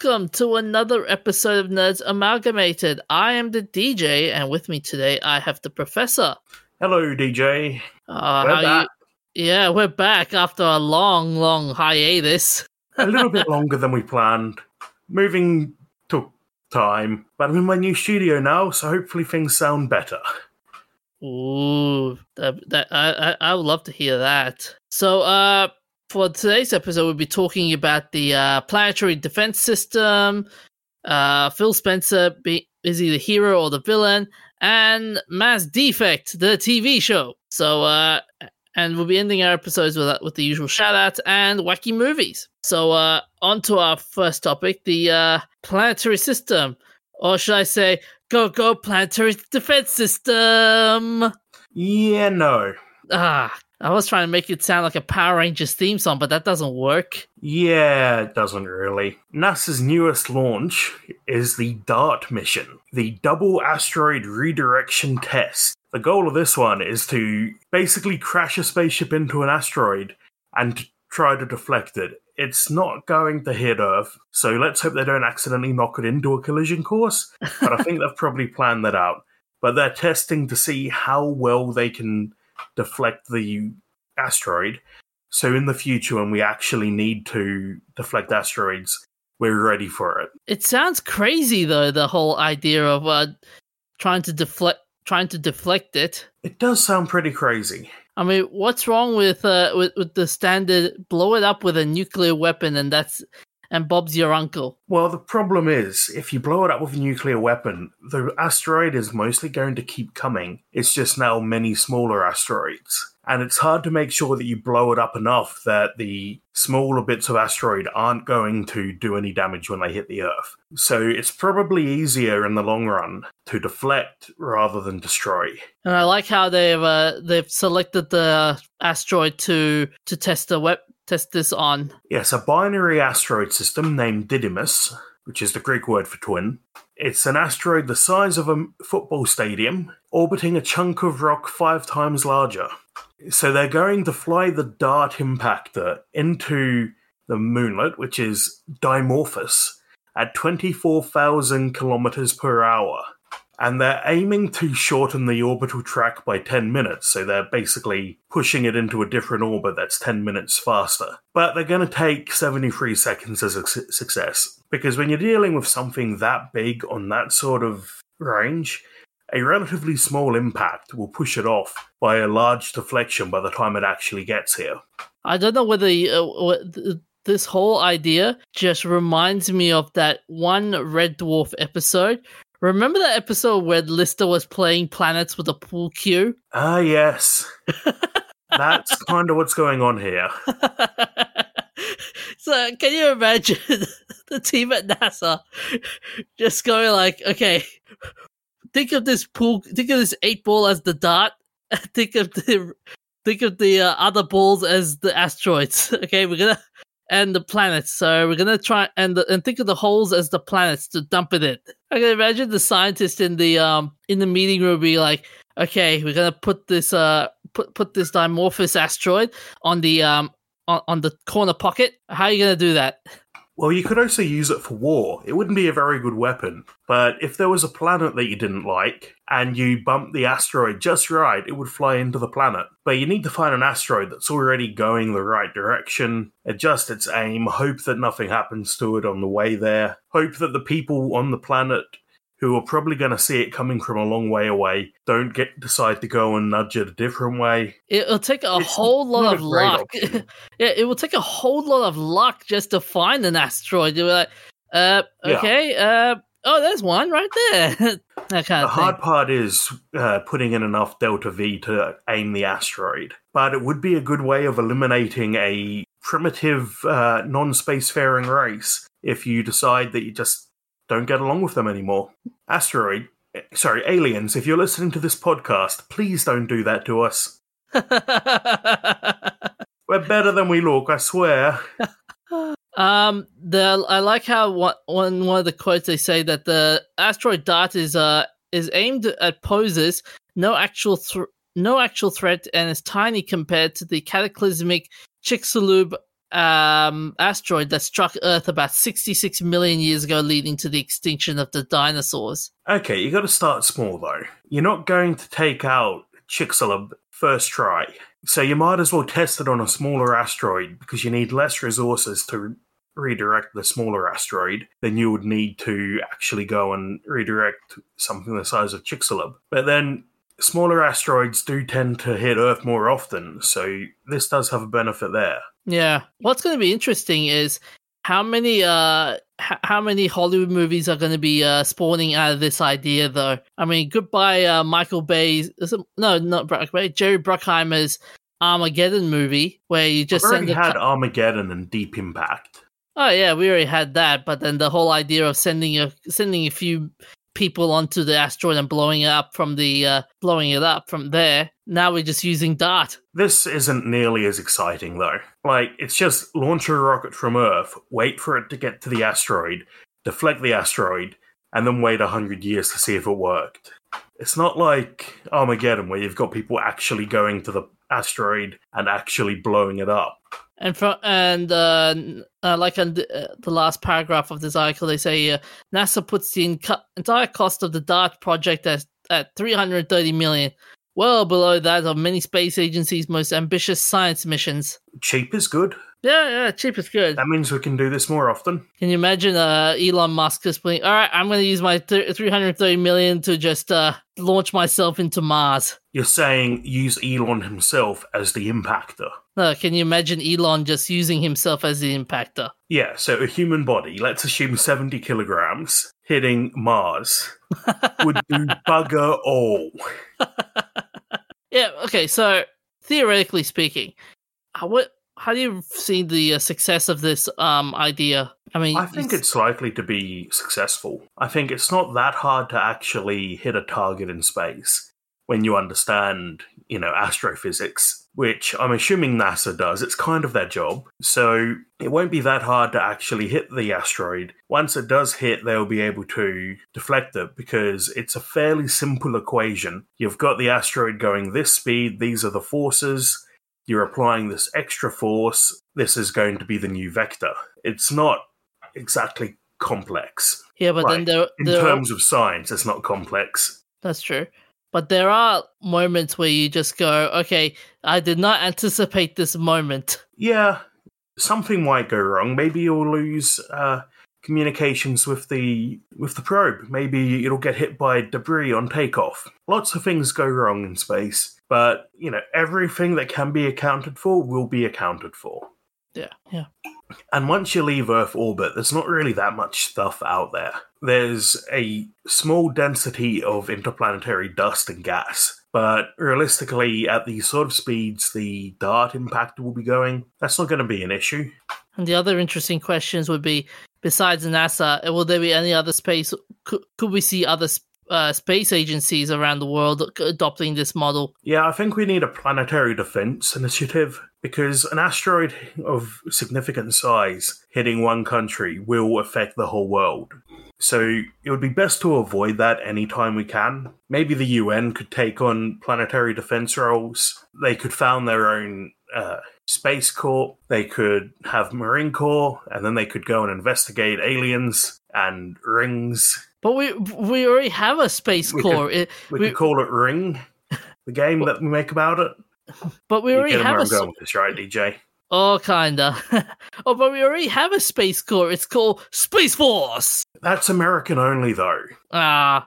welcome to another episode of Nerds Amalgamated. I am the DJ, and with me today I have the Professor. Hello, DJ. We're back. Yeah, we're back after a long hiatus. A little bit longer than we planned. Moving took time, but I'm in my new studio now, so hopefully things sound better. Ooh, I would love to hear that. So, for today's episode, we'll be talking about the planetary defense system, Phil Spencer is he the hero or the villain, and Mass Defect, the TV show. So, and we'll be ending our episodes with the usual shout-outs and wacky movies. So, on to our first topic, the planetary system. Or should I say, go planetary defense system! Yeah, no. I was trying to make it sound like a Power Rangers theme song, but that doesn't work. Yeah, it doesn't really. NASA's newest launch is the DART mission, the Double Asteroid Redirection Test. The goal of this one is to basically crash a spaceship into an asteroid and try to deflect it. It's not going to hit Earth, so let's hope they don't accidentally knock it into a collision course, but I think they've probably planned that out. But they're testing to see how well they can deflect the asteroid, so in the future when we actually need to deflect asteroids, we're ready for it. It sounds crazy though, the whole idea of trying to deflect it. It does sound pretty crazy. I mean, what's wrong with the standard blow it up with a nuclear weapon and Bob's your uncle? Well, the problem is, if you blow it up with a nuclear weapon, the asteroid is mostly going to keep coming. It's just now many smaller asteroids. And it's hard to make sure that you blow it up enough that the smaller bits of asteroid aren't going to do any damage when they hit the Earth. So it's probably easier in the long run to deflect rather than destroy. And I like how they've selected the asteroid to test this on. Yes, a binary asteroid system named Didymos, which is the Greek word for twin. It's an asteroid the size of a football stadium, orbiting a chunk of rock 5 times larger. So they're going to fly the DART impactor into the moonlet, which is Dimorphos, at 24,000 kilometers per hour. And they're aiming to shorten the orbital track by 10 minutes, so they're basically pushing it into a different orbit that's 10 minutes faster. But they're going to take 73 seconds as a success, because when you're dealing with something that big on that sort of range, a relatively small impact will push it off by a large deflection by the time it actually gets here. I don't know whether this whole idea just reminds me of that one Red Dwarf episode. Remember that episode where Lister was playing planets with a pool cue? Ah, yes. That's kind of what's going on here. So, can you imagine the team at NASA just going like, okay, think of this 8 ball as the dart, think of the other balls as the asteroids. Okay, and the planets. So we're gonna try and think of the holes as the planets to dump it in. I can imagine the scientist in the meeting room be like, "Okay, we're gonna put this put this Dimorphos asteroid on the corner pocket. How are you gonna do that?" Well, you could also use it for war. It wouldn't be a very good weapon. But if there was a planet that you didn't like, and you bumped the asteroid just right, it would fly into the planet. But you need to find an asteroid that's already going the right direction, adjust its aim, hope that nothing happens to it on the way there, hope that the people on the planet who are probably going to see it coming from a long way away don't decide to go and nudge it a different way. It'll take a whole lot of luck. Yeah, it will take a whole lot of luck just to find an asteroid. You're like, okay, oh, there's one right there. That kind of thing. Hard part is putting in enough delta V to aim the asteroid. But it would be a good way of eliminating a primitive non-spacefaring race if you decide that you just don't get along with them anymore. Aliens, if you're listening to this podcast, please don't do that to us. We're better than we look, I swear. I like how one of the quotes they say that the asteroid DART is aimed at posers, no actual threat, and is tiny compared to the cataclysmic Chicxulub asteroid that struck Earth about 66 million years ago, leading to the extinction of the dinosaurs. Okay, you got to start small though. You're not going to take out Chicxulub first try, so you might as well test it on a smaller asteroid because you need less resources to redirect the smaller asteroid than you would need to actually go and redirect something the size of Chicxulub. But then smaller asteroids do tend to hit Earth more often, so this does have a benefit there. Yeah. What's going to be interesting is how many Hollywood movies are going to be spawning out of this idea, though. I mean, goodbye Michael Bay's... No, not Bay. Jerry Bruckheimer's Armageddon movie, where you just We've already had Armageddon and Deep Impact. Oh yeah, we already had that, but then the whole idea of sending a few people onto the asteroid and blowing it up from there. Now we're just using DART. This isn't nearly as exciting though. Like, it's just launch a rocket from Earth, wait for it to get to the asteroid, deflect the asteroid, and then wait 100 years to see if it worked. It's not like Armageddon where you've got people actually going to the asteroid and actually blowing it up. Like on the last paragraph of this article, they say NASA puts the entire cost of the DART project at $330 million, well below that of many space agencies' most ambitious science missions. Cheap is good. Yeah, cheap is good. That means we can do this more often. Can you imagine Elon Musk just playing, all right, I'm going to use my $330 million to just launch myself into Mars. You're saying use Elon himself as the impactor. No, can you imagine Elon just using himself as the impactor? Yeah, so a human body, let's assume 70 kilograms, hitting Mars would do bugger all. Yeah, okay, so theoretically speaking, how do you see the success of this idea? I mean, I think it's likely to be successful. I think it's not that hard to actually hit a target in space when you understand, astrophysics, which I'm assuming NASA does. It's kind of their job. So it won't be that hard to actually hit the asteroid. Once it does hit, they'll be able to deflect it because it's a fairly simple equation. You've got the asteroid going this speed, these are the forces. You're applying this extra force, this is going to be the new vector. It's not exactly complex. Yeah, but then in terms of science, it's not complex. That's true. But there are moments where you just go, okay, I did not anticipate this moment. Yeah, something might go wrong. Maybe you'll lose communications with the probe. Maybe it'll get hit by debris on takeoff. Lots of things go wrong in space. But, everything that can be accounted for will be accounted for. Yeah. And once you leave Earth orbit, there's not really that much stuff out there. There's a small density of interplanetary dust and gas. But realistically, at the sort of speeds the DART impactor will be going, that's not going to be an issue. And the other interesting questions would be, besides NASA, will there be any other space? Could we see other space agencies around the world adopting this model? Yeah, I think we need a planetary defense initiative because an asteroid of significant size hitting one country will affect the whole world. So it would be best to avoid that anytime we can. Maybe the UN could take on planetary defense roles. They could found their own Space Corps. They could have Marine Corps, and then they could go and investigate aliens and rings. But we already have a Space Corps. We could call it Ring, the game that we make about it. But we already have where I'm going with this, right, DJ? Oh, kinda. But we already have a Space Corps. It's called Space Force. That's American only, though. The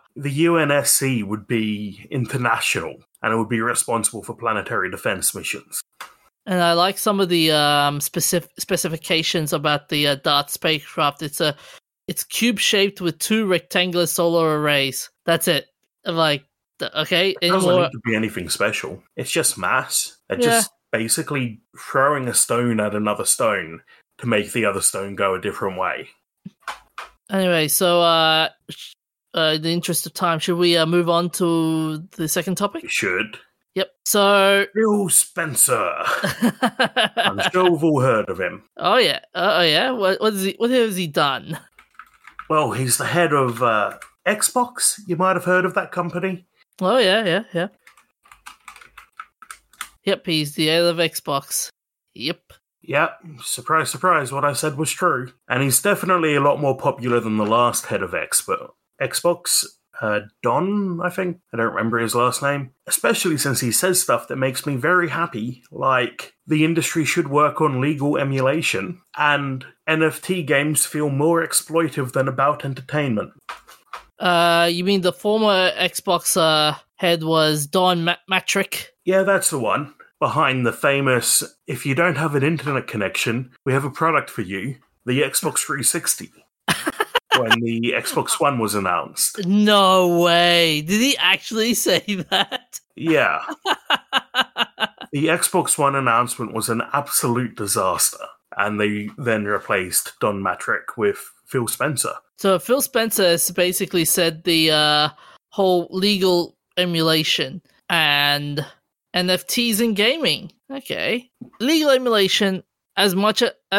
UNSC would be international, and it would be responsible for planetary defense missions. And I like some of the specifications about the DART spacecraft. It's cube-shaped with 2 rectangular solar arrays. That's it. Okay. It doesn't need to be anything special. It's just mass. They're just basically throwing a stone at another stone to make the other stone go a different way. Anyway, so in the interest of time, should we move on to the second topic? We should. Yep. So Phil Spencer. I'm sure we've all heard of him. Oh yeah. What has he done? Well, he's the head of Xbox. You might have heard of that company. Oh yeah. Yep, he's the head of Xbox. Yep. Yep, surprise, surprise, what I said was true. And he's definitely a lot more popular than the last head of Xbox, Don, I think. I don't remember his last name. Especially since he says stuff that makes me very happy, like the industry should work on legal emulation, and NFT games feel more exploitive than about entertainment. You mean the former Xbox head was Don Mattrick? Yeah, that's the one. Behind the famous, if you don't have an internet connection, we have a product for you, the Xbox 360. When the Xbox One was announced. No way. Did he actually say that? Yeah. The Xbox One announcement was an absolute disaster. And they then replaced Don Mattrick with Phil Spencer. So Phil Spencer has basically said the whole legal emulation and NFTs in gaming. Okay. Legal emulation, as much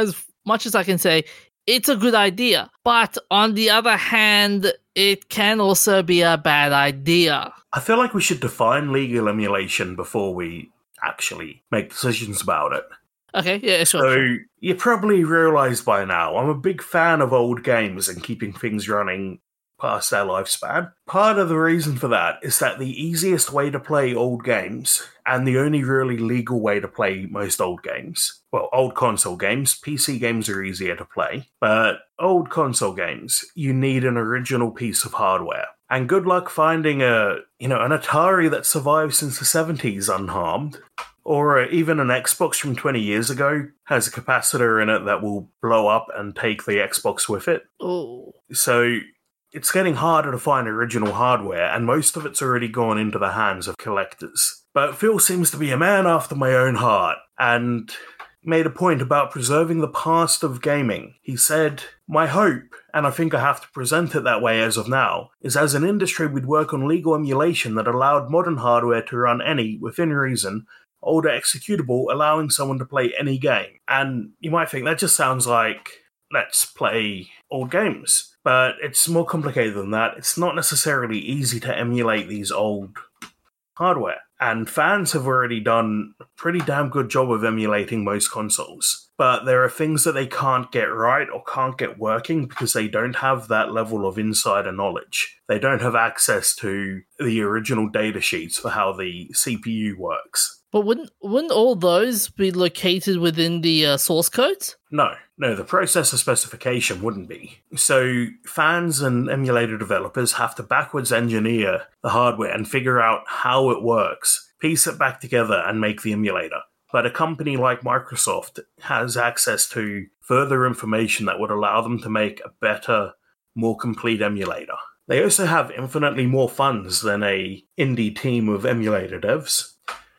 as I can say, it's a good idea. But on the other hand, it can also be a bad idea. I feel like we should define legal emulation before we actually make decisions about it. Okay, yeah, sure. So, you probably realised by now, I'm a big fan of old games and keeping things running past their lifespan. Part of the reason for that is that the easiest way to play old games, and the only really legal way to play most old games, well, old console games, PC games are easier to play, but old console games, you need an original piece of hardware. And good luck finding an Atari that survived since the 70s unharmed. Or even an Xbox from 20 years ago has a capacitor in it that will blow up and take the Xbox with it. Oh. So it's getting harder to find original hardware, and most of it's already gone into the hands of collectors. But Phil seems to be a man after my own heart, and made a point about preserving the past of gaming. He said, "My hope, and I think I have to present it that way as of now, is as an industry we'd work on legal emulation that allowed modern hardware to run any, within reason, older executable, allowing someone to play any game." And you might think that just sounds like, let's play old games. But it's more complicated than that. It's not necessarily easy to emulate these old hardware. And fans have already done a pretty damn good job of emulating most consoles. But there are things that they can't get right or can't get working because they don't have that level of insider knowledge. They don't have access to the original data sheets for how the CPU works. But wouldn't all those be located within the source codes? No, the processor specification wouldn't be. So fans and emulator developers have to backwards engineer the hardware and figure out how it works, piece it back together and make the emulator. But a company like Microsoft has access to further information that would allow them to make a better, more complete emulator. They also have infinitely more funds than a indie team of emulator devs.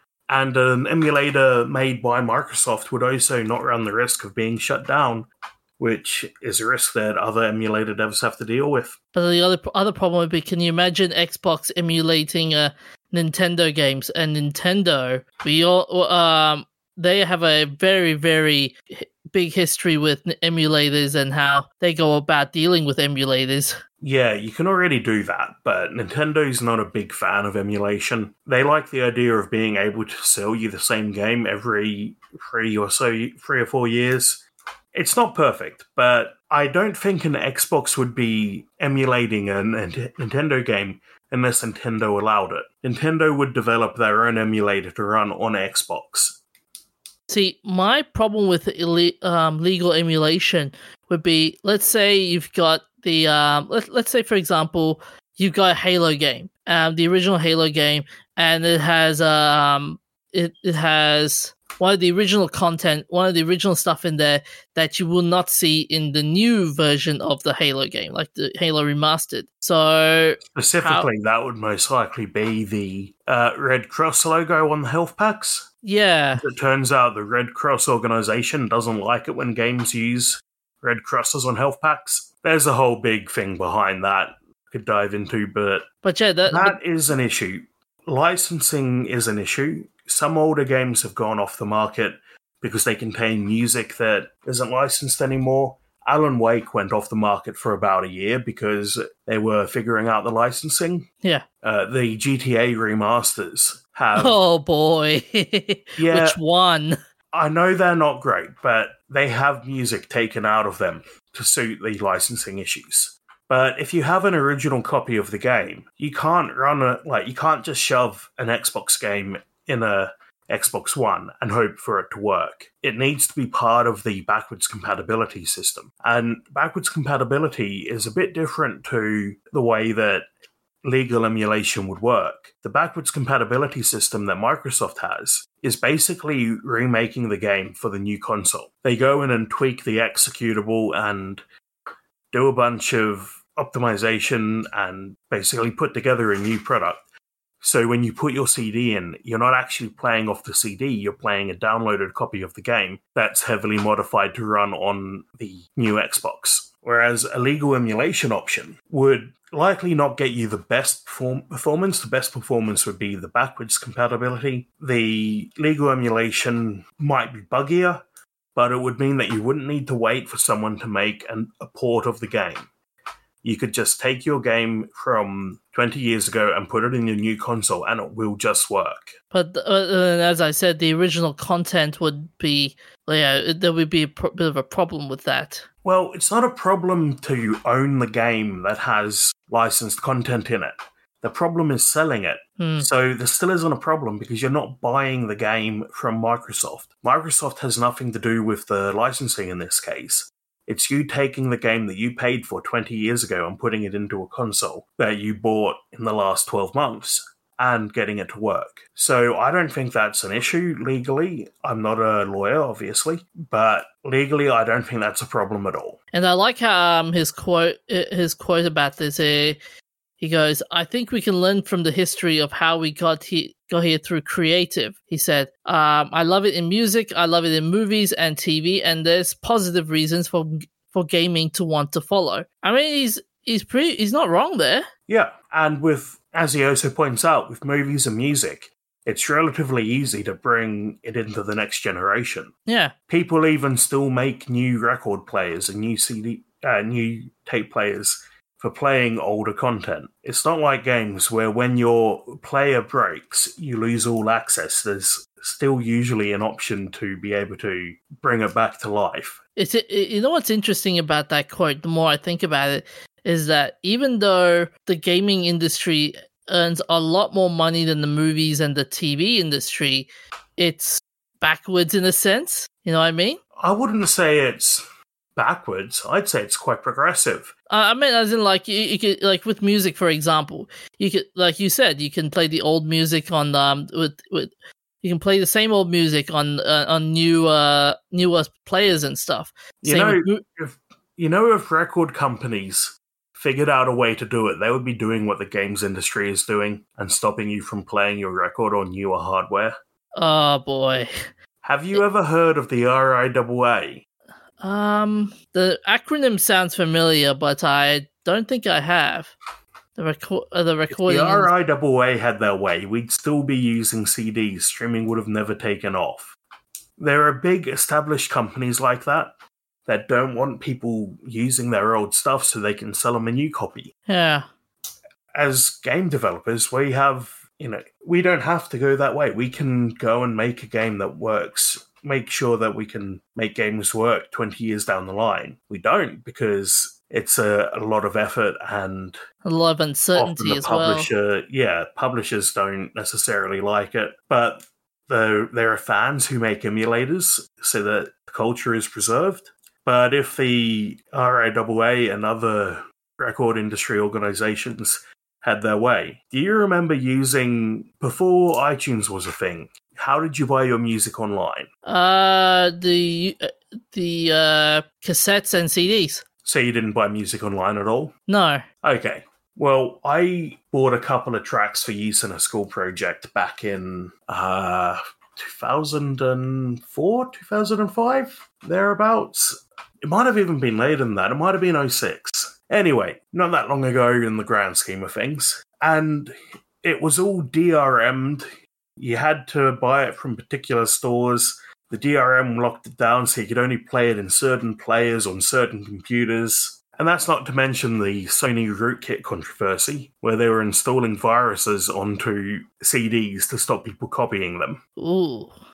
And an emulator made by Microsoft would also not run the risk of being shut down, which is a risk that other emulator devs have to deal with. But the other problem would be, can you imagine Xbox emulating Nintendo games? And Nintendo, they have a very, very big history with emulators and how they go about dealing with emulators. Yeah, you can already do that, but Nintendo's not a big fan of emulation. They like the idea of being able to sell you the same game every 3 or 4 years. It's not perfect, but I don't think an Xbox would be emulating a Nintendo game unless Nintendo allowed it. Nintendo would develop their own emulator to run on Xbox. See, my problem with legal emulation would be, let's say you've got the let's say, for example, you've got a Halo game, the original Halo game, and it has it has one of the original content, one of the original stuff in there that you will not see in the new version of the Halo game, like the Halo Remastered. So specifically, that would most likely be the Red Cross logo on the health packs. Yeah. It turns out the Red Cross organization doesn't like it when games use Red Crosses on health packs. There's a whole big thing behind that I could dive into, but yeah, that is an issue. Licensing is an issue. Some older games have gone off the market because they contain music that isn't licensed anymore. Alan Wake went off the market for about a year because they were figuring out the licensing. Yeah. The GTA remasters have... Oh, boy. Yeah. Which one? I know they're not great, but they have music taken out of them to suit the licensing issues. But if you have an original copy of the game, you can't you can't just shove an Xbox game in a Xbox One and hope for it to work. It needs to be part of the backwards compatibility system. And backwards compatibility is a bit different to the way that legal emulation would work. The backwards compatibility system that Microsoft has is basically remaking the game for the new console. They go in and tweak the executable and do a bunch of optimization and basically put together a new product. So when you put your CD in, you're not actually playing off the CD, you're playing a downloaded copy of the game that's heavily modified to run on the new Xbox. Whereas a legal emulation option would likely not get you the best performance. The best performance would be the backwards compatibility. The legal emulation might be buggier, but it would mean that you wouldn't need to wait for someone to make a port of the game. You could just take your game from 20 years ago and put it in your new console, and it will just work. But as I said, the original content would be, there would be a bit of a problem with that. Well, it's not a problem to own the game that has licensed content in it. The problem is selling it. So there still isn't a problem because you're not buying the game from Microsoft. Microsoft has nothing to do with the licensing in this case. It's you taking the game that you paid for 20 years ago and putting it into a console that you bought in the last 12 months and getting it to work. So I don't think that's an issue legally. I'm not a lawyer, obviously, but legally I don't think that's a problem at all. And I like how his quote about this. He goes, "I think we can learn from the history of how we got here through creative." He said, "I love it in music, I love it in movies and TV, and there's positive reasons for gaming to want to follow." I mean, he's not wrong there. Yeah, and as he also points out, with movies and music, it's relatively easy to bring it into the next generation. Yeah, people even still make new record players and new tape players for playing older content. It's not like games where when your player breaks, you lose all access. There's still usually an option to be able to bring it back to life. You know what's interesting about that quote, the more I think about it, is that even though the gaming industry earns a lot more money than the movies and the TV industry, it's backwards in a sense. You know what I mean? I wouldn't say it's backwards. I'd say it's quite progressive. I mean, as in, like, you could, like, with music, for example, you could, like you said, you can play the old music on you can play the same old music on newer players and stuff. If record companies figured out a way to do it, they would be doing what the games industry is doing and stopping you from playing your record on newer hardware. Oh boy! Have you ever heard of the RIAA? The acronym sounds familiar, but I don't think I have. The recording. If the RIAA had their way, we'd still be using CDs. Streaming would have never taken off. There are big established companies like that don't want people using their old stuff so they can sell them a new copy. Yeah. As game developers, we don't have to go that way. We can go and make a game that works. Make sure that we can make games work 20 years down the line. We don't, because it's a lot of effort and a lot of uncertainty as well. Yeah, publishers don't necessarily like it, but there are fans who make emulators so that the culture is preserved. But if the RIAA and other record industry organizations had their way, do you remember before iTunes was a thing, how did you buy your music online? The cassettes and CDs. So you didn't buy music online at all? No. Okay. Well, I bought a couple of tracks for use in a school project back in 2004, 2005, thereabouts. It might have even been later than that. It might have been 2006. Anyway, not that long ago in the grand scheme of things. And it was all DRM'd. You had to buy it from particular stores. The DRM locked it down so you could only play it in certain players on certain computers. And that's not to mention the Sony rootkit controversy, where they were installing viruses onto CDs to stop people copying them. Ooh.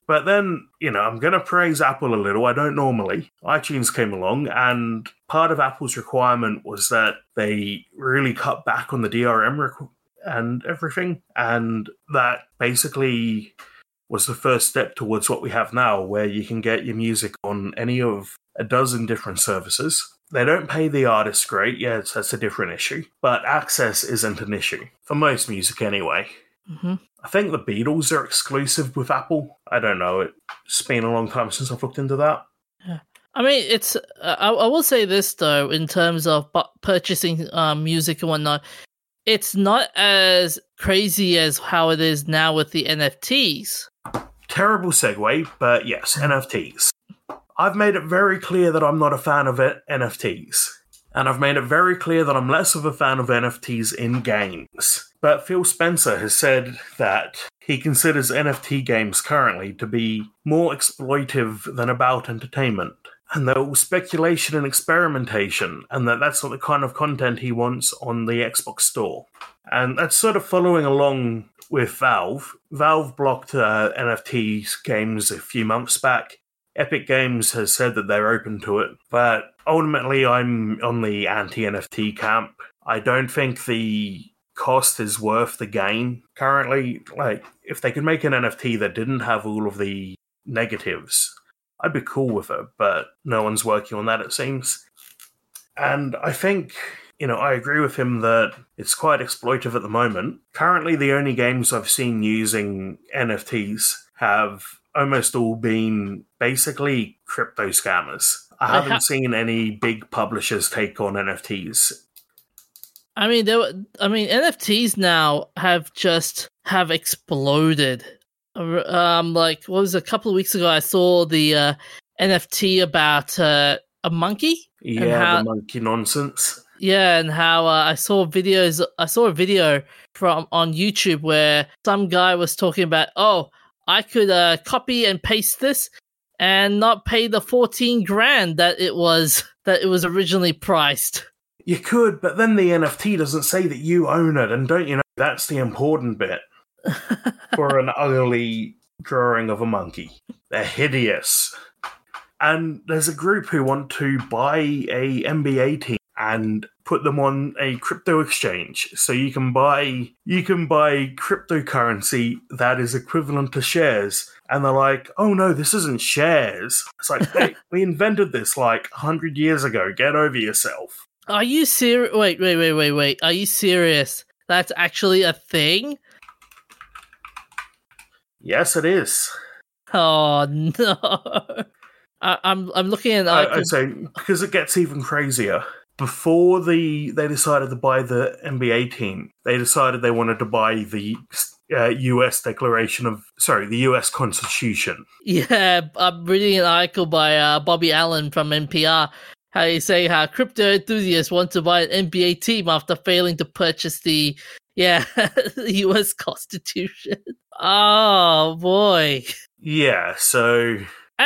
But then, I'm going to praise Apple a little. I don't normally. iTunes came along, and part of Apple's requirement was that they really cut back on the DRM and everything. And that basically was the first step towards what we have now, where you can get your music on any of a dozen different services. They don't pay the artists great. Yeah, that's a different issue. But access isn't an issue. For most music anyway. Mm-hmm. I think the Beatles are exclusive with Apple. I don't know. It's been a long time since I've looked into that. Yeah. I mean, it's. I will say this, though, in terms of purchasing music and whatnot, it's not as crazy as how it is now with the NFTs. Terrible segue, but yes, NFTs. I've made it very clear that I'm not a fan of NFTs. And I've made it very clear that I'm less of a fan of NFTs in games. But Phil Spencer has said that he considers NFT games currently to be more exploitive than about entertainment. And they're all speculation and experimentation, and that's not the kind of content he wants on the Xbox store. And that's sort of following along with Valve. Valve blocked NFT games a few months back. Epic Games has said that they're open to it, but ultimately I'm on the anti-NFT camp. I don't think the cost is worth the gain currently. Like, if they could make an NFT that didn't have all of the negatives, I'd be cool with it, but no one's working on that, it seems. And I think, I agree with him that it's quite exploitive at the moment. Currently, the only games I've seen using NFTs have almost all been basically crypto scammers. I haven't seen any big publishers take on NFTs. I mean, NFTs now have exploded. Like, what was it, a couple of weeks ago? I saw the NFT about a monkey. Yeah, the monkey nonsense. Yeah, and how I saw a video from on YouTube where some guy was talking about, I could copy and paste this and not pay the $14,000 that it was originally priced. You could, but then the NFT doesn't say that you own it, and don't you know that's the important bit for an ugly drawing of a monkey. They're hideous. And there's a group who want to buy a NBA team and put them on a crypto exchange. So you can buy cryptocurrency that is equivalent to shares. And they're like, oh no, this isn't shares. It's like, hey, we invented this like 100 years ago. Get over yourself. Are you serious? Wait. Are you serious? That's actually a thing? Yes, it is. Oh no. I'm looking at so because it gets even crazier. Before they decided to buy the NBA team, they decided they wanted to buy the U.S. the U.S. Constitution. Yeah, I'm reading an article by Bobby Allen from NPR. How you say how crypto enthusiasts want to buy an NBA team after failing to purchase the U.S. Constitution. Oh boy. Yeah. So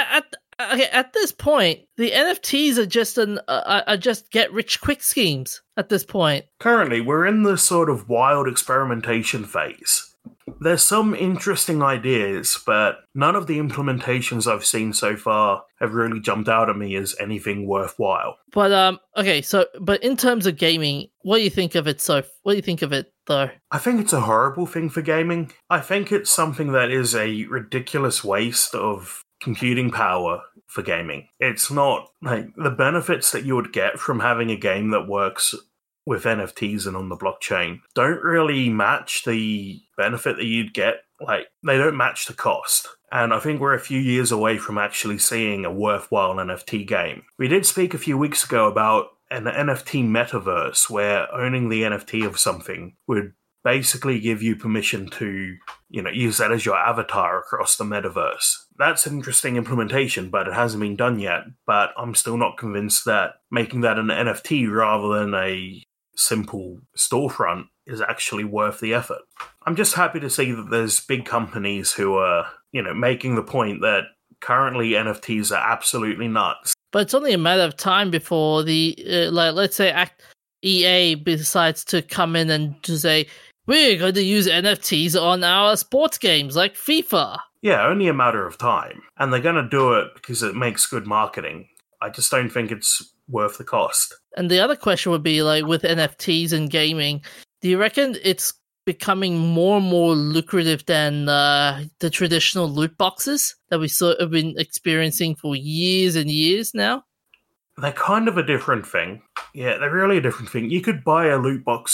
at this point, the NFTs are just get rich quick schemes. At this point, currently, we're in the sort of wild experimentation phase. There's some interesting ideas, but none of the implementations I've seen so far have really jumped out at me as anything worthwhile. But but in terms of gaming, what do you think of it? What do you think of it, though? I think it's a horrible thing for gaming. I think it's something that is a ridiculous waste of computing power for gaming. It's not like the benefits that you would get from having a game that works with NFTs and on the blockchain don't really match the benefit that you'd get. Like, they don't match the cost. And I think we're a few years away from actually seeing a worthwhile NFT game. We did speak a few weeks ago about an NFT metaverse where owning the NFT of something would basically give you permission to, use that as your avatar across the metaverse. That's an interesting implementation, but it hasn't been done yet. But I'm still not convinced that making that an NFT rather than a simple storefront is actually worth the effort. I'm just happy to see that there's big companies who are, making the point that currently NFTs are absolutely nuts. But it's only a matter of time before let's say EA decides to come in and to say, we're going to use NFTs on our sports games like FIFA. Yeah, only a matter of time. And they're going to do it because it makes good marketing. I just don't think it's worth the cost. And the other question would be, like, with NFTs and gaming, do you reckon it's becoming more and more lucrative than the traditional loot boxes that we sort of been experiencing for years and years now? They're kind of a different thing. Yeah, they're really a different thing. You could buy a loot box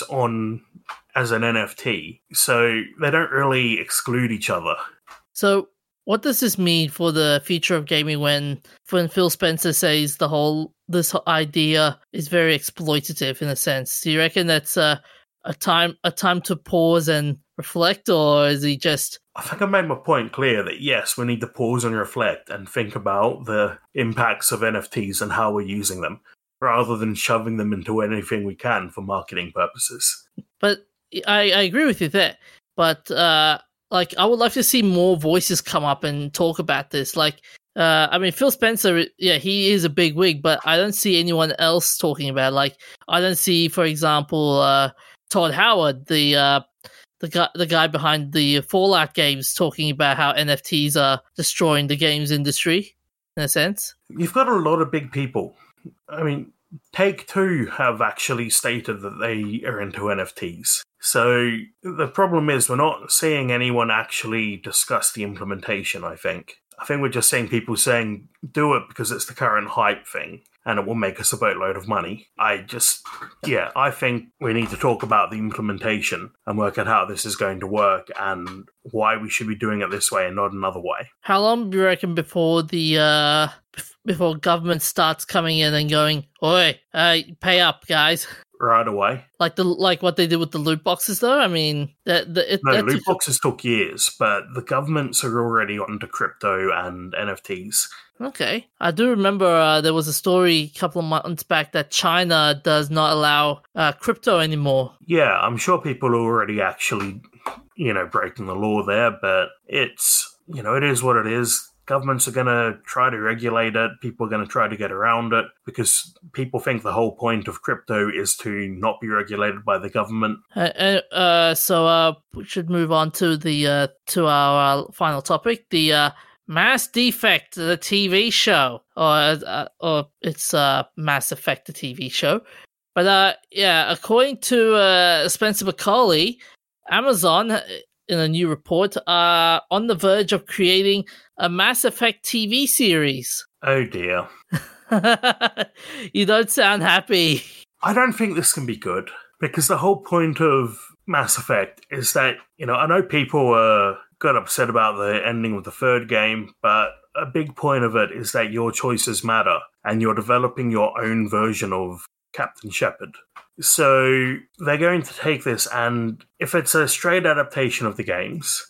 as an NFT, so they don't really exclude each other. So what does this mean for the future of gaming when Phil Spencer says this whole idea is very exploitative in a sense? Do you reckon that's a time to pause and reflect, or is he just... I think I made my point clear that yes, we need to pause and reflect and think about the impacts of NFTs and how we're using them, rather than shoving them into anything we can for marketing purposes. But I agree with you there. But like, I would like to see more voices come up and talk about this. Like, I mean, Phil Spencer, yeah, he is a big wig, but I don't see anyone else talking about it. Like, I don't see, for example, Todd Howard, the guy behind the Fallout games, talking about how NFTs are destroying the games industry, in a sense. You've got a lot of big people. I mean, Take-Two have actually stated that they are into NFTs. So the problem is we're not seeing anyone actually discuss the implementation, I think. I think we're just seeing people saying, do it because it's the current hype thing and it will make us a boatload of money. I think we need to talk about the implementation and work out how this is going to work and why we should be doing it this way and not another way. How long do you reckon before before government starts coming in and going, oi, pay up, guys? Right away. Like what they did with the loot boxes, though? I mean... loot boxes took years, but the governments are already onto crypto and NFTs. Okay. I do remember there was a story a couple of months back that China does not allow crypto anymore. Yeah, I'm sure people are already actually, breaking the law there, but it's, it is what it is. Governments are going to try to regulate it. People are going to try to get around it because people think the whole point of crypto is to not be regulated by the government. So we should move on to to our final topic, the Mass Effect, the TV show, or it's Mass Effect, the TV show. But according to Spencer McCauley, Amazon, in a new report, are on the verge of creating a Mass Effect TV series. Oh dear. You don't sound happy. I don't think this can be good, because the whole point of Mass Effect is that, I know people got upset about the ending of the third game, but a big point of it is that your choices matter, and you're developing your own version of Captain Shepard. So they're going to take this, and if it's a straight adaptation of the games,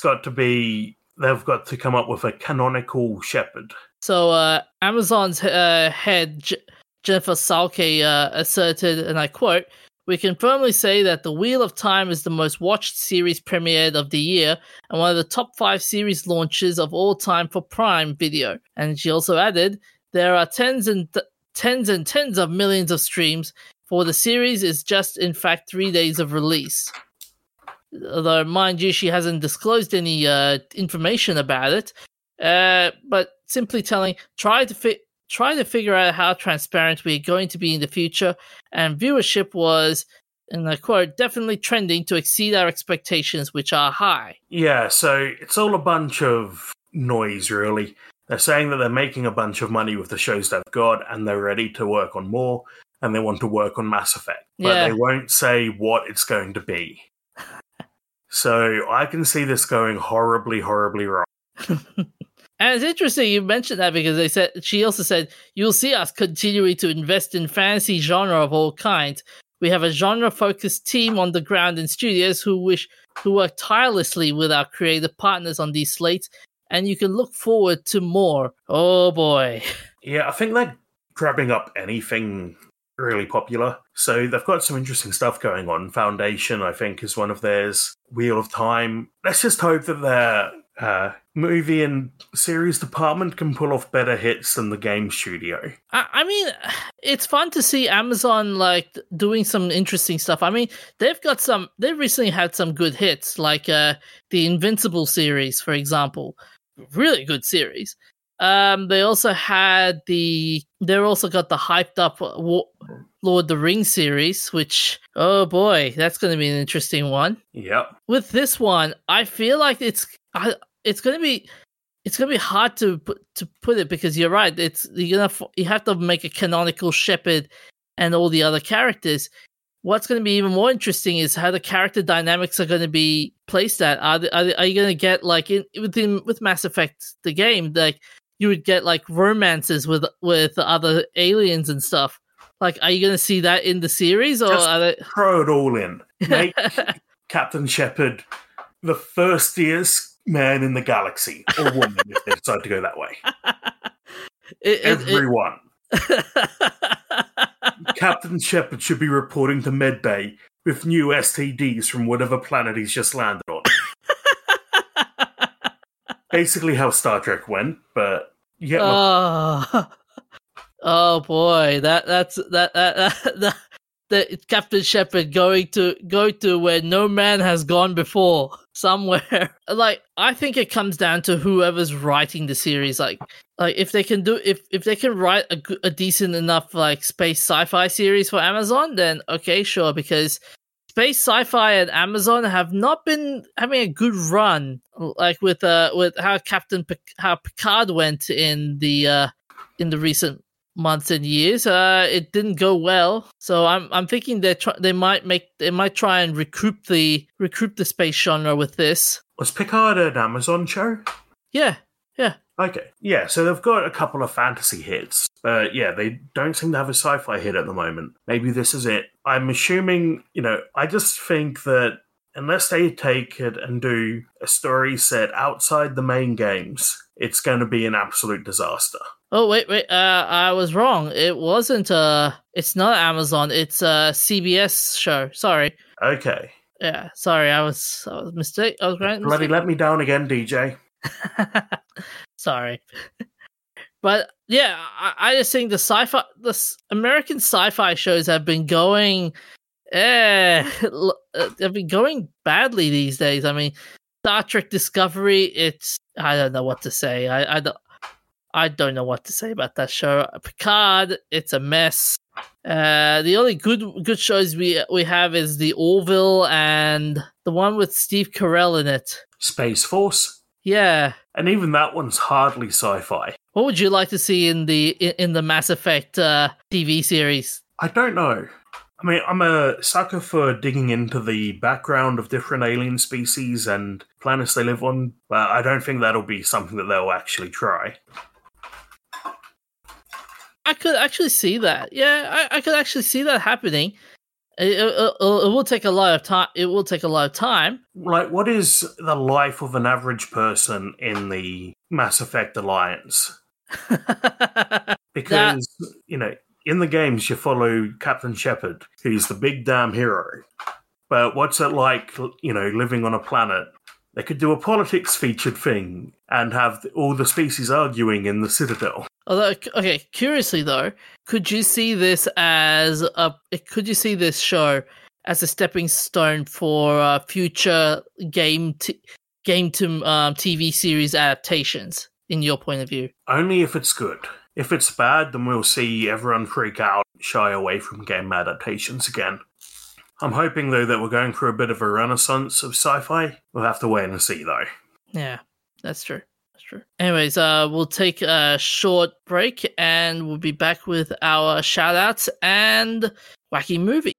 they've got to come up with a canonical Shepard. So Amazon's head, Jennifer Salke, asserted, and I quote, "We can firmly say that The Wheel of Time is the most watched series premiered of the year and one of the top 5 series launches of all time for Prime Video." And she also added, "There are tens and tens of millions of streams for the series is just, in fact, 3 days of release." Although, mind you, she hasn't disclosed any information about it, but simply telling, try to figure out how transparent we're going to be in the future, and viewership was, and I quote, "definitely trending to exceed our expectations, which are high." Yeah, so it's all a bunch of noise, really. They're saying that they're making a bunch of money with the shows they've got, and they're ready to work on more, and they want to work on Mass Effect. But they won't say what it's going to be. So I can see this going horribly, horribly wrong. And it's interesting you mentioned that, because she also said, "You'll see us continuing to invest in fantasy genre of all kinds. We have a genre-focused team on the ground in studios who work tirelessly with our creative partners on these slates, and you can look forward to more." Oh boy. Yeah, I think they're grabbing up anything really popular. So they've got some interesting stuff going on. Foundation, I think, is one of theirs. Wheel of Time. Let's just hope that they're movie and series department can pull off better hits than the game studio. I mean, it's fun to see Amazon like doing some interesting stuff. I mean, they've recently had some good hits, like the Invincible series, for example, really good series. They also got the hyped up Lord of the Rings series, which, oh boy, that's going to be an interesting one. Yep. With this one, I feel like it's going to be hard to put it, because you're right. You have to make a canonical Shepard and all the other characters. What's going to be even more interesting is how the character dynamics are going to be placed at. Are you going to get like with Mass Effect the game, like you would get like romances with other aliens and stuff? Like, are you going to see that in the series, or just throw it all in? Make Captain Shepard the thirstiest man in the galaxy, or woman, if they decide to go that way. Everyone. Captain Shepard should be reporting to Medbay with new STDs from whatever planet he's just landed on. Basically how Star Trek went, but yeah. Oh boy, that's Captain Shepard going to where no man has gone before, somewhere. Like, I think it comes down to whoever's writing the series. Like if they can write a decent enough like space sci-fi series for Amazon, then okay, sure, because space sci-fi and Amazon have not been having a good run, like with how Picard went in the recent months and years. It didn't go well, so I'm thinking they might try and recoup the space genre with this. Was Picard an Amazon show? Yeah. Okay, yeah. So they've got a couple of fantasy hits, but yeah, they don't seem to have a sci-fi hit at the moment. Maybe this is it. I'm assuming, I just think that unless they take it and do a story set outside the main games, it's going to be an absolute disaster. Oh, wait. I was wrong. It wasn't, it's not Amazon. It's a CBS show. Sorry. Okay. Yeah, sorry. I was mistaken. I was right. Bloody let me down again, DJ. Sorry. But yeah, I just think the American sci-fi shows have been going, they've been going badly these days. I mean, Star Trek Discovery, I don't know what to say. I don't know what to say about that show. Picard, it's a mess. The only good shows we have is the Orville and the one with Steve Carell in it. Space Force? Yeah. And even that one's hardly sci-fi. What would you like to see in the Mass Effect TV series? I don't know. I mean, I'm a sucker for digging into the background of different alien species and planets they live on, but I don't think that'll be something that they'll actually try. I could actually see that. Yeah, I could actually see that happening. It will take a lot of time. It will take a lot of time. Like, what is the life of an average person in the Mass Effect Alliance? Because, in the games you follow Captain Shepard, who's the big damn hero. But what's it like, living on a planet? They could do a politics-featured thing and have all the species arguing in the Citadel. Although, okay, curiously though, could you see this show as a stepping stone for future game to TV series adaptations? In your point of view, only if it's good. If it's bad, then we'll see everyone freak out, shy away from game adaptations again. I'm hoping though that we're going through a bit of a renaissance of sci-fi. We'll have to wait and see though. Yeah, that's true. Anyways, we'll take a short break and we'll be back with our shout-outs and wacky movie.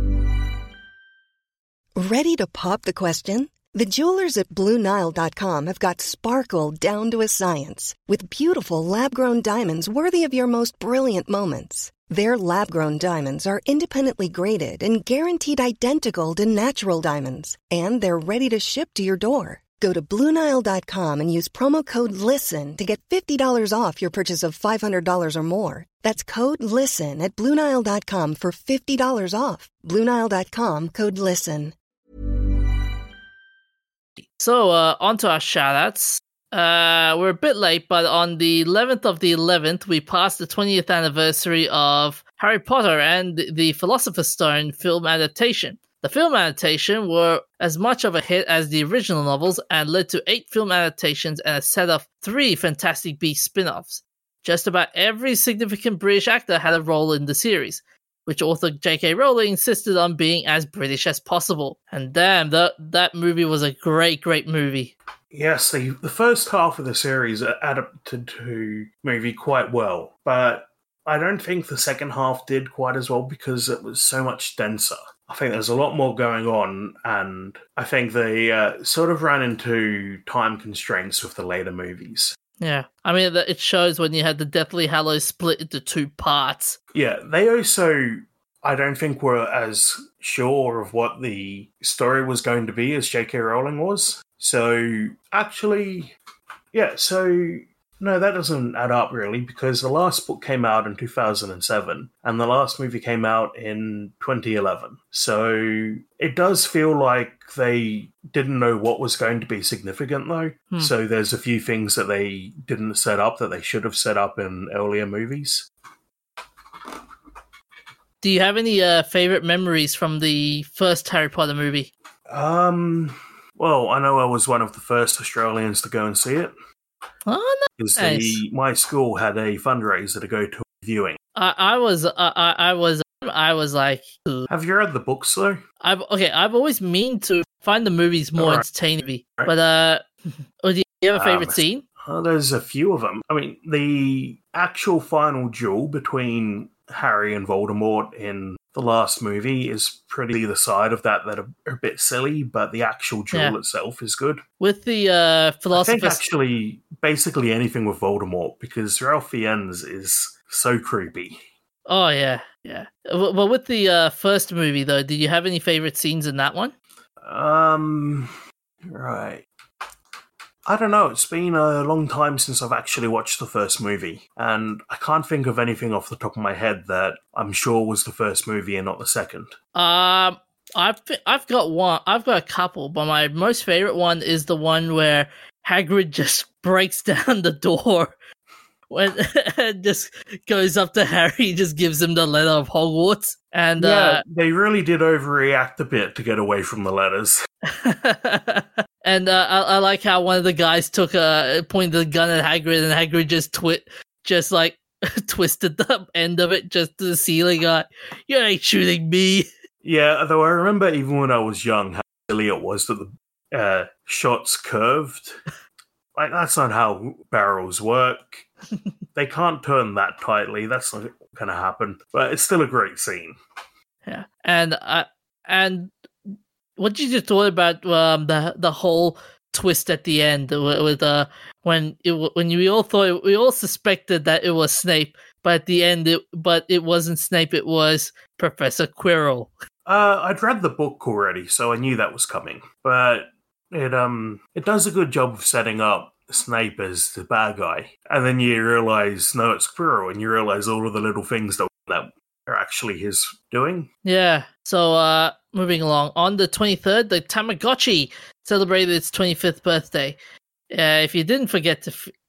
Ready to pop the question? The jewelers at BlueNile.com have got sparkle down to a science with beautiful lab-grown diamonds worthy of your most brilliant moments. Their lab-grown diamonds are independently graded and guaranteed identical to natural diamonds, and they're ready to ship to your door. Go to BlueNile.com and use promo code LISTEN to get $50 off your purchase of $500 or more. That's code LISTEN at BlueNile.com for $50 off. BlueNile.com, code LISTEN. So, on to our shoutouts. We're a bit late, but on the 11th of the 11th, we passed the 20th anniversary of Harry Potter and the Philosopher's Stone film adaptation. The film adaptation were as much of a hit as the original novels and led to 8 film adaptations and a set of 3 Fantastic Beasts spin-offs. Just about every significant British actor had a role in the series, which author J.K. Rowling insisted on being as British as possible. And damn, that movie was a great, great movie. Yes, the first half of the series adapted to movie quite well, but I don't think the second half did quite as well because it was so much denser. I think there's a lot more going on, and I think they sort of ran into time constraints with the later movies. Yeah, I mean, it shows when you had the Deathly Hallows split into 2 parts. Yeah, they also, I don't think, were as sure of what the story was going to be as J.K. Rowling was. So, actually, yeah, no, that doesn't add up really, because the last book came out in 2007, and the last movie came out in 2011. So, it does feel like they didn't know what was going to be significant, though. So, there's a few things that they didn't set up that they should have set up in earlier movies. Do you have any favorite memories from the first Harry Potter movie? Well, I know I was one of the first Australians to go and see it. Oh, Because nice. my school had a fundraiser to go to a viewing. I was like, Have you read the books though? I've always meant to find the movies more Alright. entertaining, Right. but do you have a favorite scene? There's a few of them. I mean, the actual final duel between Harry and Voldemort in the last movie is pretty the side of that are a bit silly, but the actual duel itself is good. With the I think Philosopher's actually basically anything with Voldemort, because Ralph Fiennes is so creepy. Oh yeah. Well, with the first movie though, did you have any favorite scenes in that one? Right. I don't know, it's been a long time since I've actually watched the first movie, and I can't think of anything off the top of my head that I'm sure was the first movie and not the second. I've got one. I've got a couple, but my most favorite one is the one where Hagrid just breaks down the door when and just goes up to Harry, just gives him the letter of Hogwarts, and they really did overreact a bit to get away from the letters. and I like how one of the guys pointed the gun at Hagrid, and Hagrid just twisted the end of it just to the ceiling. You ain't shooting me. Yeah, though I remember even when I was young how silly it was that the shots curved. Like, that's not how barrels work. They can't turn that tightly. That's not going to happen. But it's still a great scene. Yeah, and what did you thought about the whole twist at the end with when we all suspected that it was Snape, but at the end it wasn't Snape, it was Professor Quirrell. I'd read the book already, so I knew that was coming. But it does a good job of setting up Snape as the bad guy, and then you realise no, it's Quirrell, and you realise all of the little things that are actually his doing. Yeah. So moving along, on the 23rd, the Tamagotchi celebrated its 25th birthday. If you didn't forget to feed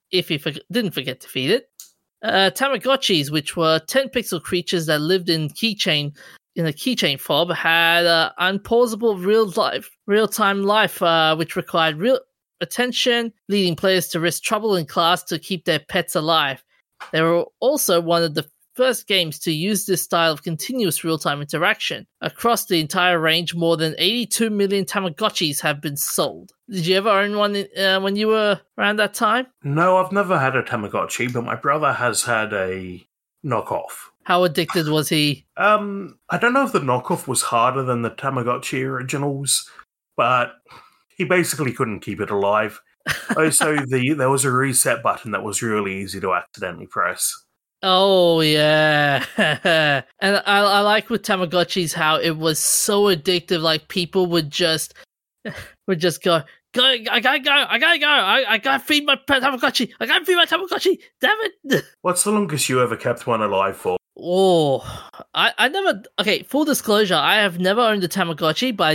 it, Tamagotchis, which were 10-pixel creatures that lived in a keychain fob, had unpausable real-time life, which required real attention, leading players to risk trouble in class to keep their pets alive. They were also one of the first games to use this style of continuous real-time interaction. Across the entire range, more than 82 million Tamagotchis have been sold. Did you ever own one when you were around that time? No, I've never had a Tamagotchi, but my brother has had a knockoff. How addicted was he? I don't know if the knockoff was harder than the Tamagotchi originals, but he basically couldn't keep it alive. Also, there was a reset button that was really easy to accidentally press. Oh, yeah. And I like with Tamagotchis how it was so addictive, like people would just go, I gotta go, I gotta feed my Tamagotchi, damn it. What's the longest you ever kept one alive for? Oh, I never, okay, full disclosure, I have never owned a Tamagotchi, but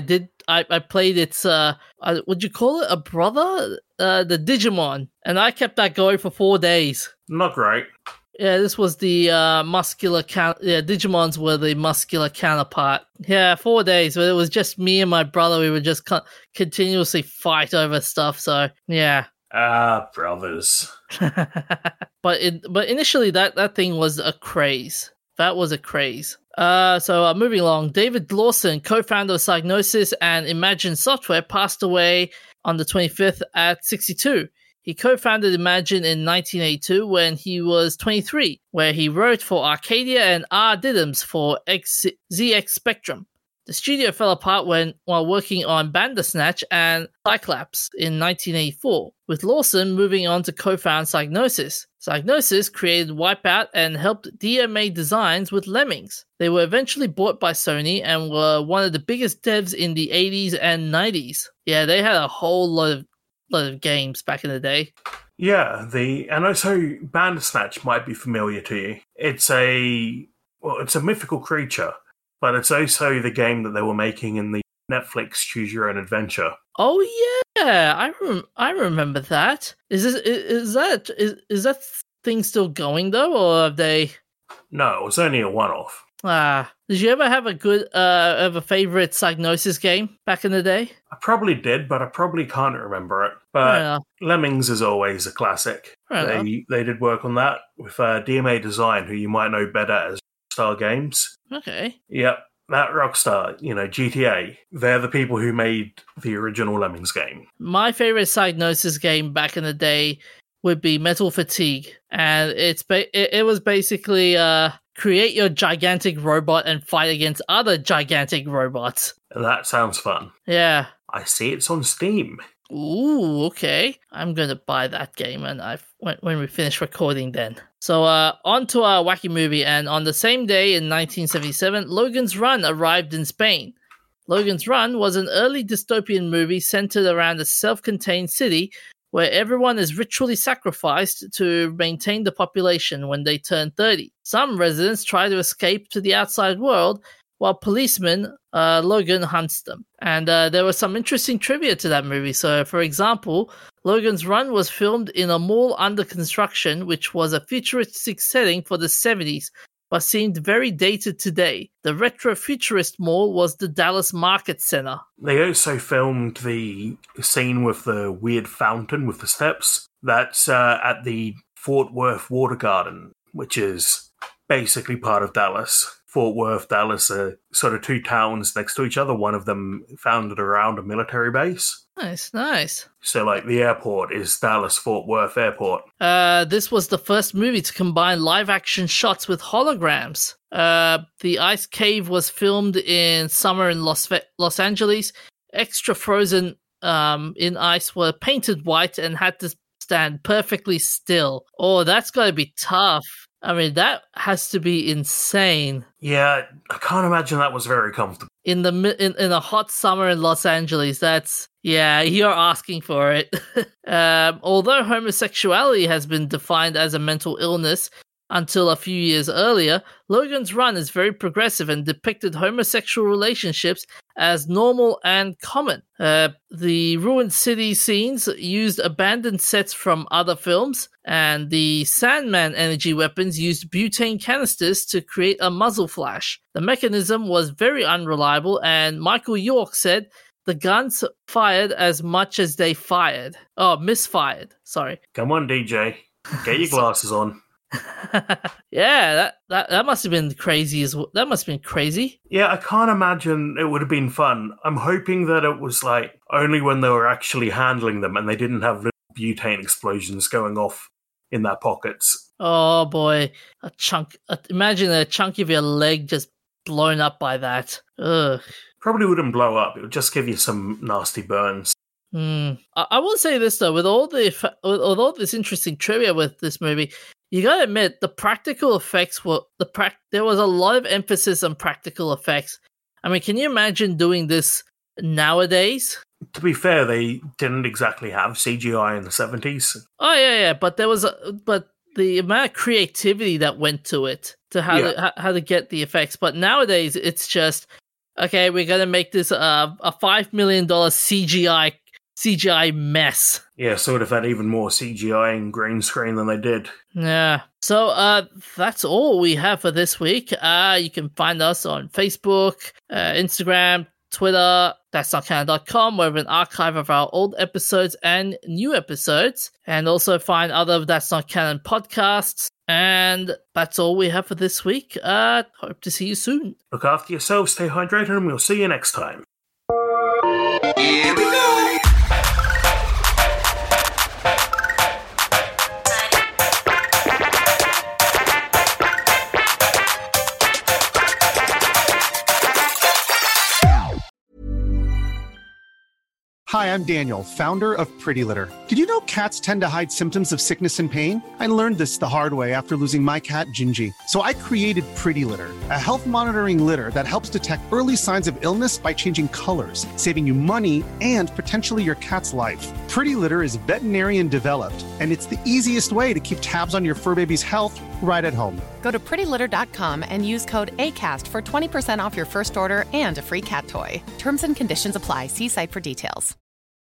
I played its would you call it a brother? The Digimon, and I kept that going for 4 days. Not great. Yeah, this was the muscular Digimons were the muscular counterpart. Yeah, 4 days, but it was just me and my brother. We would just continuously fight over stuff. So yeah. Brothers. But initially that thing was a craze. That was a craze. So moving along, David Lawson, co-founder of Psygnosis and Imagine Software, passed away on the 25th at 62. He co-founded Imagine in 1982 when he was 23, where he wrote for Arcadia and R. Diddums for ZX Spectrum. The studio fell apart while working on Bandersnatch and Cyclops in 1984, with Lawson moving on to co-found Psygnosis. Psygnosis created Wipeout and helped DMA Designs with Lemmings. They were eventually bought by Sony and were one of the biggest devs in the 80s and 90s. Yeah, they had a whole lot of games back in the day. Yeah, and also Bandersnatch might be familiar to you. It's a mythical creature, but it's also the game that they were making in the Netflix Choose Your Own Adventure. Oh yeah, I remember that. Is that thing still going though, or have they? No, it was only a one-off. Did you ever have a favorite Psygnosis game back in the day? I probably did, but I probably can't remember it. But Lemmings is always a classic. They did work on that with DMA Design, who you might know better as Rockstar Games. Okay. Yep, that Rockstar, GTA, they're the people who made the original Lemmings game. My favorite Psygnosis game back in the day would be Metal Fatigue, and it was basically create your gigantic robot and fight against other gigantic robots. That sounds fun. Yeah. I see it's on Steam. Ooh, okay. I'm going to buy that game when we finish recording then. So on to our wacky movie, and on the same day in 1977, Logan's Run arrived in Spain. Logan's Run was an early dystopian movie centered around a self-contained city where everyone is ritually sacrificed to maintain the population when they turn 30. Some residents try to escape to the outside world, while policeman Logan hunts them. And there was some interesting trivia to that movie. So, for example, Logan's Run was filmed in a mall under construction, which was a futuristic setting for the 70s, but seemed very dated today. The retro-futurist mall was the Dallas Market Center. They also filmed the scene with the weird fountain with the steps. That's at the Fort Worth Water Garden, which is basically part of Dallas. Fort Worth, Dallas are sort of two towns next to each other, one of them founded around a military base. Nice. So, the airport is Dallas Fort Worth Airport. This was the first movie to combine live-action shots with holograms. The ice cave was filmed in summer in Los Angeles. Extra frozen in ice were painted white and had to stand perfectly still. Oh, that's got to be tough. I mean, that has to be insane. Yeah, I can't imagine that was very comfortable. In a hot summer in Los Angeles, you're asking for it. Although homosexuality has been defined as a mental illness until a few years earlier, Logan's Run is very progressive and depicted homosexual relationships as normal and common. The ruined city scenes used abandoned sets from other films, and the Sandman energy weapons used butane canisters to create a muzzle flash. The mechanism was very unreliable, and Michael York said the guns fired as much as they fired. Oh, misfired. Sorry. Come on, DJ. Get your glasses on. Yeah, that must have been crazy that must have been crazy. Yeah, I can't imagine it would have been fun. I'm hoping that it was only when they were actually handling them and they didn't have little butane explosions going off in their pockets. Oh boy, imagine a chunk of your leg just blown up by that. Ugh. Probably wouldn't blow up. It would just give you some nasty burns. I will say this though, with all this interesting trivia with this movie, you gotta admit the practical effects there was a lot of emphasis on practical effects. I mean, can you imagine doing this nowadays? To be fair, they didn't exactly have CGI in the 70s. Oh yeah, but but the amount of creativity that went to it to how to get the effects. But nowadays, it's just okay, we're gonna make this a $5 million CGI mess. Yeah, so would have had even more CGI and green screen than they did. Yeah. So that's all we have for this week. You can find us on Facebook, Instagram, Twitter, that'snotcanon.com, where we have an archive of our old episodes and new episodes, and also find other That's Not Canon podcasts. And that's all we have for this week. Hope to see you soon. Look after yourselves, stay hydrated, and we'll see you next time. Here we go. Hi, I'm Daniel, founder of Pretty Litter. Did you know cats tend to hide symptoms of sickness and pain? I learned this the hard way after losing my cat, Gingy. So I created Pretty Litter, a health monitoring litter that helps detect early signs of illness by changing colors, saving you money and potentially your cat's life. Pretty Litter is veterinarian developed, and it's the easiest way to keep tabs on your fur baby's health right at home. Go to prettylitter.com and use code ACAST for 20% off your first order and a free cat toy. Terms and conditions apply. See site for details.